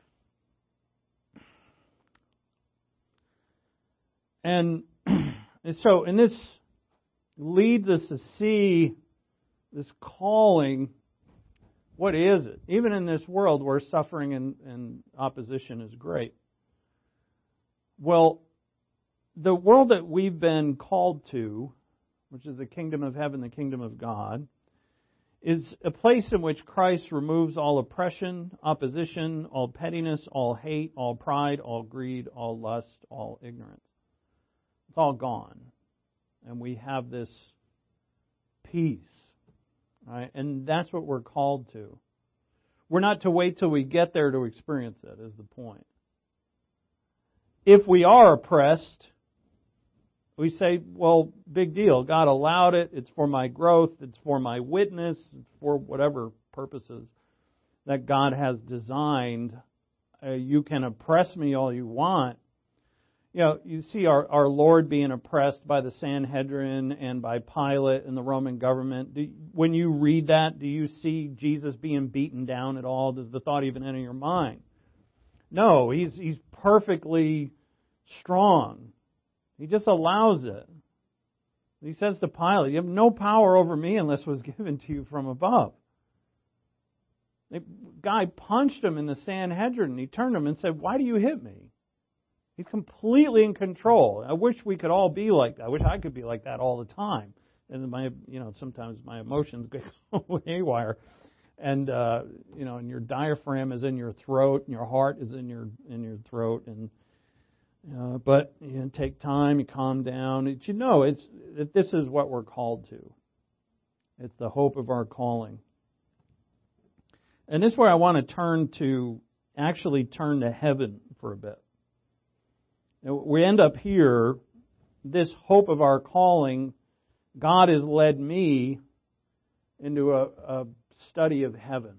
And so, and this leads us to see this calling. What is it? Even in this world where suffering and, and opposition is great. Well, the world that we've been called to, which is the kingdom of heaven, the kingdom of God, is a place in which Christ removes all oppression, opposition, all pettiness, all hate, all pride, all greed, all lust, all ignorance. It's all gone. And we have this peace. Right? And that's what we're called to. We're not to wait till we get there to experience it, is the point. If we are oppressed, we say, well, big deal. God allowed it. It's for my growth. It's for my witness. It's for whatever purposes that God has designed. Uh, you can oppress me all you want. You know, you see our, our Lord being oppressed by the Sanhedrin and by Pilate and the Roman government. Do, when you read that, do you see Jesus being beaten down at all? Does the thought even enter your mind? No, he's he's perfectly strong. He just allows it. He says to Pilate, you have no power over me unless it was given to you from above. The guy punched him in the Sanhedrin. He turned to him and said, why do you hit me? He's completely in control. I wish we could all be like that. I wish I could be like that all the time. And my, you know, sometimes my emotions go haywire. And uh, you know, and your diaphragm is in your throat, and your heart is in your in your throat. And uh, but you know, take time, you calm down. It, you know, it's it, this is what we're called to. It's the hope of our calling. And this is where I want to turn to, actually turn to heaven for a bit. We end up here, this hope of our calling, God has led me into a, a study of heaven.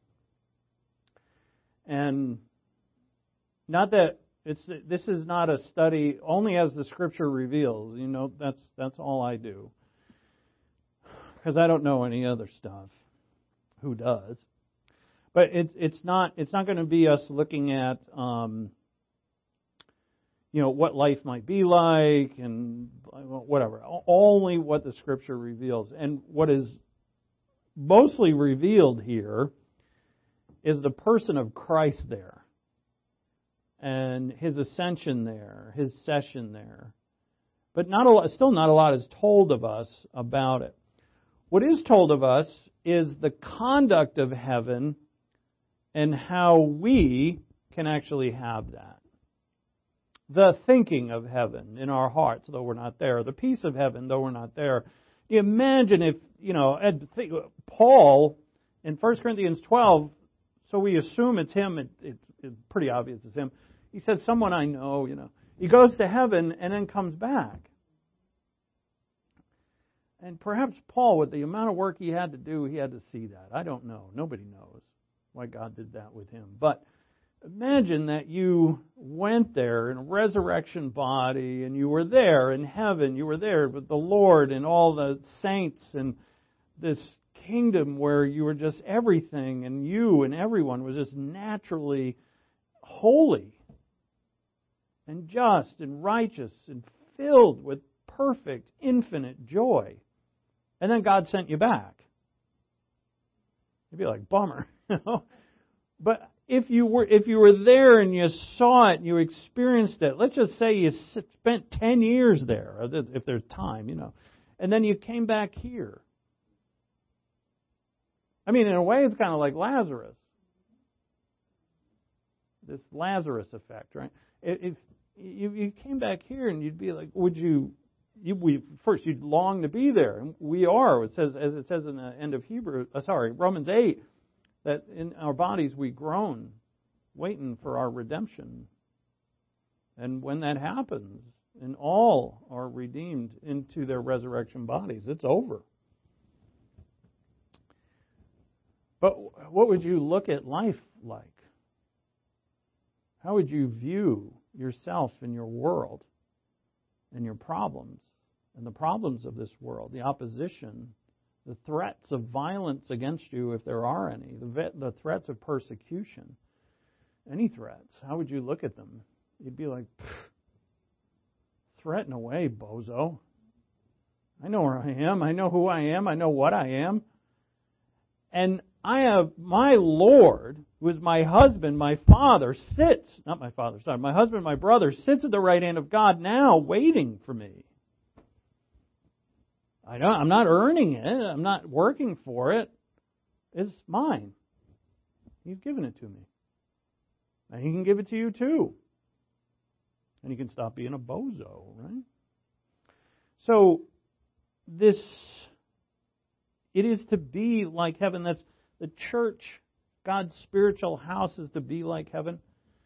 And not that it's this is not a study only as the Scripture reveals. You know, that's that's all I do. Because I don't know any other stuff. Who does? But it's it's not it's not going to be us looking at um, you know, what life might be like and whatever. Only what the Scripture reveals. And what is mostly revealed here is the person of Christ there. and His ascension there, His session there. But not a lot, still not a lot is told of us about it. What is told of us is the conduct of heaven and how we can actually have that. The thinking of heaven in our hearts, though we're not there. The peace of heaven, though we're not there. You imagine if, you know, Paul in First Corinthians twelve, so we assume it's him, it, it, it's pretty obvious it's him. He says, someone I know, you know. He goes to heaven and then comes back. And perhaps Paul, with the amount of work he had to do, he had to see that. I don't know. Nobody knows why God did that with him. But imagine that you went there in a resurrection body and you were there in heaven. You were there with the Lord and all the saints and this kingdom where you were just everything, and you and everyone was just naturally holy and just and righteous and filled with perfect, infinite joy. And then God sent you back. You'd be like, bummer, you know. But if you were if you were there and you saw it and you experienced it, let's just say you spent ten years there, if there's time, you know, and then you came back here. I mean, in a way, it's kind of like Lazarus. This Lazarus effect, right? If you, you came back here and you'd be like, would you, you we, first, you'd long to be there. And we are. It says, as it says in the end of Hebrew, uh, sorry, Romans eight, that in our bodies we groan, waiting for our redemption. And when that happens, and all are redeemed into their resurrection bodies, it's over. But what would you look at life like? How would you view yourself and your world and your problems and the problems of this world, the opposition, the threats of violence against you, if there are any, the, the threats of persecution, any threats? How would you look at them? You'd be like, threaten away, bozo. I know where I am. I know who I am. I know what I am. And I have my Lord, who is my husband, my father, sits, not my father, sorry, my husband, my brother, sits at the right hand of God now, waiting for me. I don't, I'm not earning it. I'm not working for it. It's mine. He's given it to me. And He can give it to you too. And He can stop being a bozo, right? So, this, it is to be like heaven. That's the church, God's spiritual house, is to be like heaven.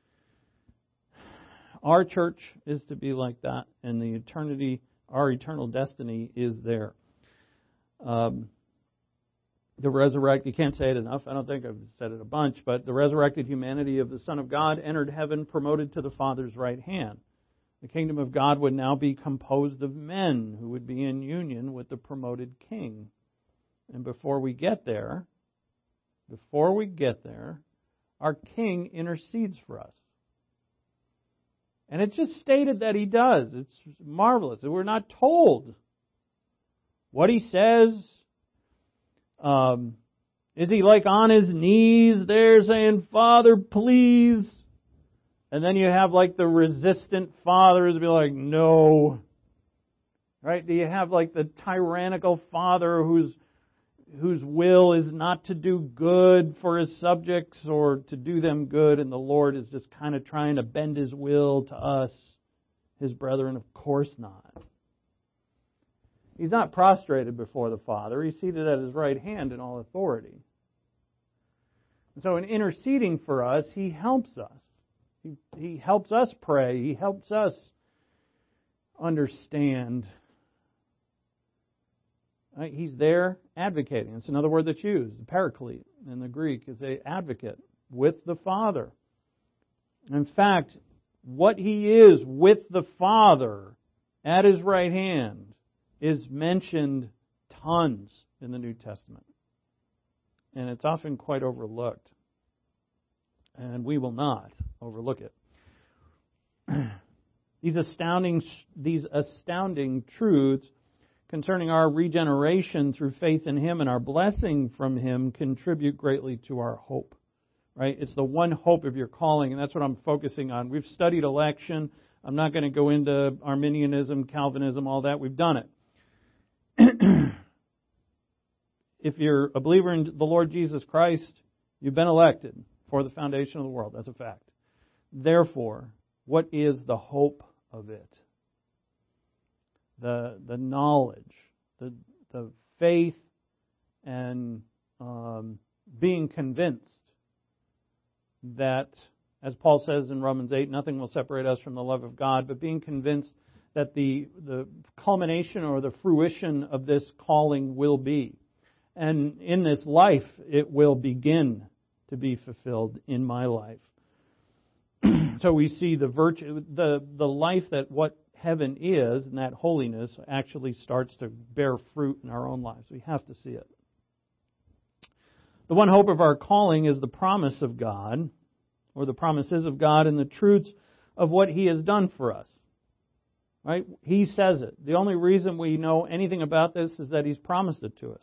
Our church is to be like that, and the eternity, our eternal destiny is there. Um, the resurrect, you can't say it enough. I don't think I've said it a bunch, but the resurrected humanity of the Son of God entered heaven, promoted to the Father's right hand. The kingdom of God would now be composed of men who would be in union with the promoted King. And before we get there, Before we get there, our King intercedes for us. And it's just stated that He does. It's marvelous. We're not told what He says. Um, is He like on His knees there saying, Father, please? And then you have like the resistant fathers be like, no. Right? Do you have like the tyrannical father who's whose will is not to do good for his subjects or to do them good, and the Lord is just kind of trying to bend His will to us, His brethren? Of course not. He's not prostrated before the Father. He's seated at His right hand in all authority. And so in interceding for us, He helps us. He, he helps us pray. He helps us understand. Right? He's there advocating. It's another word that's used. The paraclete in the Greek is an advocate with the Father. In fact, what He is with the Father at His right hand is mentioned tons in the New Testament. And it's often quite overlooked. And we will not overlook it. These astounding, these astounding truths concerning our regeneration through faith in Him and our blessing from Him contribute greatly to our hope. right? It's the one hope of your calling, and that's what I'm focusing on. We've studied election. I'm not going to go into Arminianism, Calvinism, all that. We've done it. If you're a believer in the Lord Jesus Christ, you've been elected for the foundation of the world. That's a fact. Therefore, what is the hope of it? The the knowledge, the the faith, and um, being convinced that, as Paul says in Romans eight, nothing will separate us from the love of God, but being convinced that the the culmination or the fruition of this calling will be. And in this life, it will begin to be fulfilled in my life. So we see the virtue, the, the life that what heaven is, and that holiness actually starts to bear fruit in our own lives. We have to see it. The one hope of our calling is the promise of God, or the promises of God and the truths of what He has done for us. Right? He says it. The only reason we know anything about this is that He's promised it to us.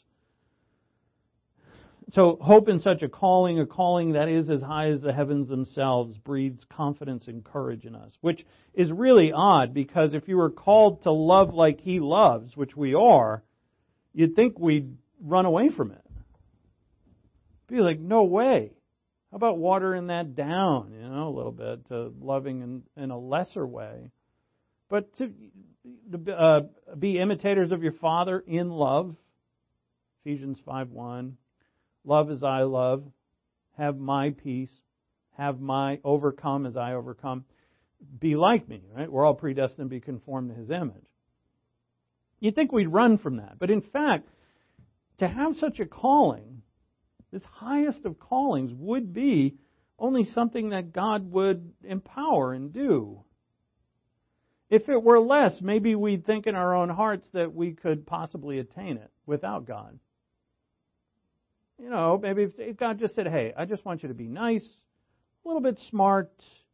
So hope in such a calling, a calling that is as high as the heavens themselves, breeds confidence and courage in us, which is really odd, because if you were called to love like He loves, which we are, you'd think we'd run away from it. Be like, no way. How about watering that down, you know, a little bit, to loving in, in a lesser way? But to uh, be imitators of your Father in love, Ephesians five one. Love as I love, have my peace, have my overcome as I overcome. Be like me, right? We're all predestined to be conformed to His image. You'd think we'd run from that. But in fact, to have such a calling, this highest of callings, would be only something that God would empower and do. If it were less, maybe we'd think in our own hearts that we could possibly attain it without God. You know, maybe if God just said, hey, I just want you to be nice, a little bit smart,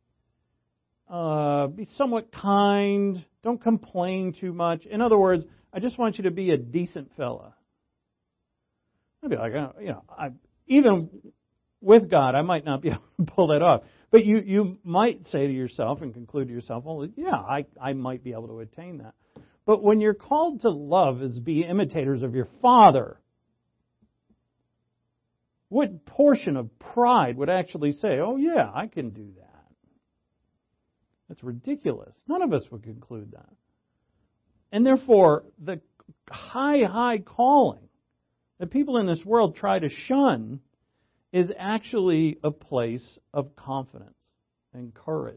uh, be somewhat kind, don't complain too much. In other words, I just want you to be a decent fella. I'd be like, you know, I, even with God, I might not be able to pull that off. But you, you might say to yourself and conclude to yourself, well, yeah, I, I might be able to attain that. But when you're called to love as be imitators of your Father, what portion of pride would actually say, oh yeah, I can do that? That's ridiculous. None of us would conclude that. And therefore, the high, high calling that people in this world try to shun is actually a place of confidence and courage.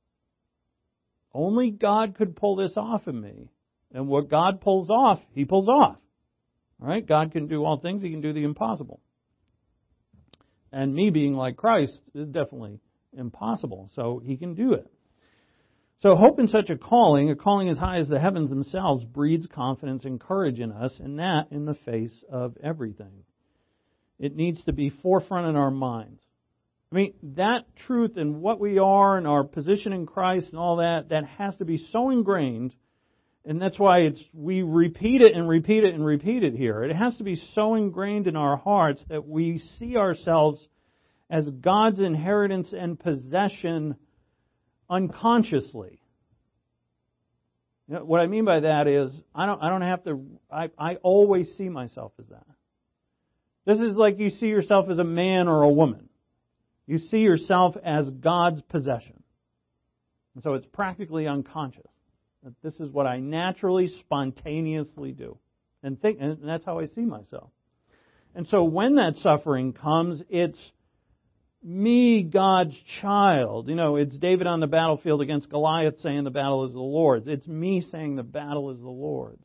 Only God could pull this off in me. And what God pulls off, He pulls off. All right? God can do all things. He can do the impossible. And me being like Christ is definitely impossible. So He can do it. So hope in such a calling, a calling as high as the heavens themselves, breeds confidence and courage in us, and that in the face of everything. It needs to be forefront in our minds. I mean, that truth and what we are and our position in Christ and all that, that has to be so ingrained. And that's why it's we repeat it and repeat it and repeat it here. It has to be so ingrained in our hearts that we see ourselves as God's inheritance and possession unconsciously. You know, what I mean by that is I don't I don't have to I, I always see myself as that. This is like you see yourself as a man or a woman. You see yourself as God's possession. And so it's practically unconscious. That this is what I naturally, spontaneously do. And think, and that's how I see myself. And so when that suffering comes, it's me, God's child. You know, it's David on the battlefield against Goliath saying the battle is the Lord's. It's me saying the battle is the Lord's.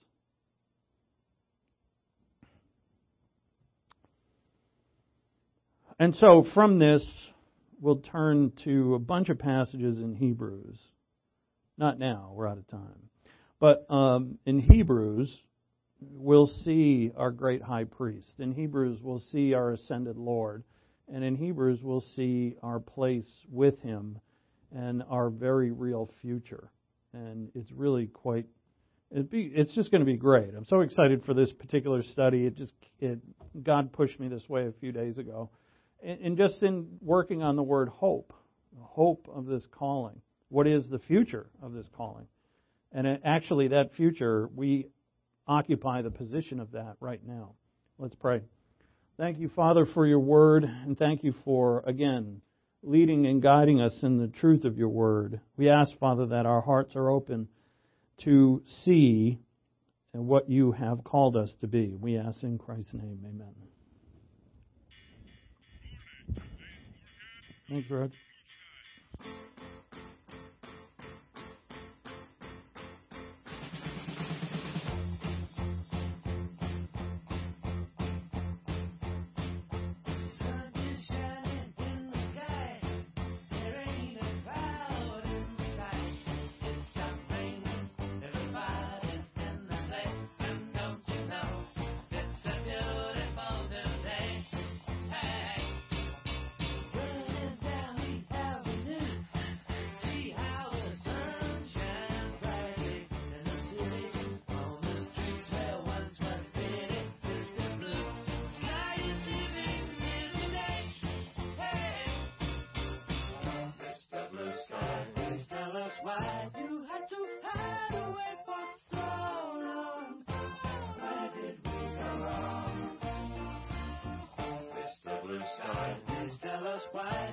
And so from this, we'll turn to a bunch of passages in Hebrews. Not now, we're out of time. But um, in Hebrews, we'll see our great high priest. In Hebrews, we'll see our ascended Lord. And in Hebrews, we'll see our place with Him and our very real future. And it's really quite, it'd be, it's just going to be great. I'm so excited for this particular study. It just, it, God pushed me this way a few days ago. and, and just in working on the word hope, the hope of this calling. What is the future of this calling? And it, actually, that future, we occupy the position of that right now. Let's pray. Thank you, Father, for your word, and thank you for, again, leading and guiding us in the truth of your word. We ask, Father, that our hearts are open to see what you have called us to be. We ask in Christ's name, amen. Thanks, Rod. Why you had to hide away for so long? Where did we go wrong? Mister Blue Sky, please tell us why.